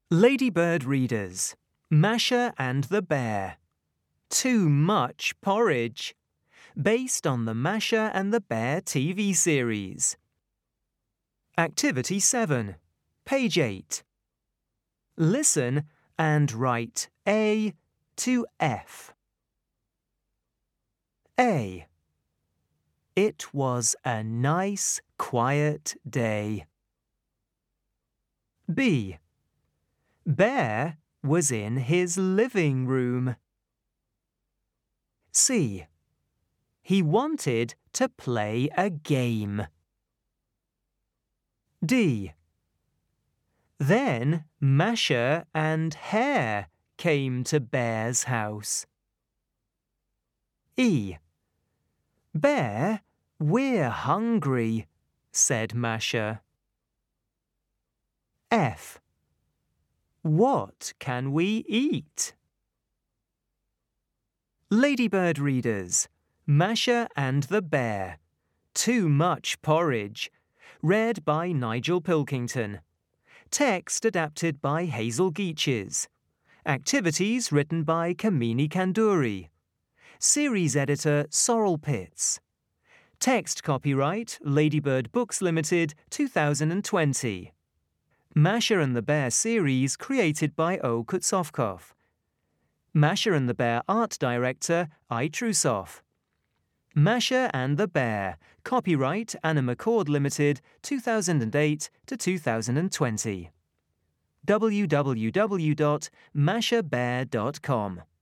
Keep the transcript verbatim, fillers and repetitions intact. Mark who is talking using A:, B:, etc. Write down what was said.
A: Ladybird readers, Masha and the Bear. Too much porridge. Based on the Masha and the Bear T V series. Activity seven, page eight. Listen and write A to F. A. It was a nice, quiet day. B. Bear was in his living room. C. He wanted to play a game. D. Then Masha and Hare came to Bear's house. E. Bear, we're hungry, said Masha. F. What can we eat? Ladybird readers, Masha and the Bear. Too much porridge. Read by Nigel Pilkington. Text adapted by Hazel Geaches. Activities written by Kamini Kanduri. Series editor Sorrel Pitts. Text copyright Ladybird Books Limited two thousand twenty. Masha and the Bear series created by O. Kutsovkov. Masha and the Bear art director I. Trusov. Masha and the Bear, copyright Anna McCord Limited two thousand eight to two thousand twenty. w w w dot masha bear dot com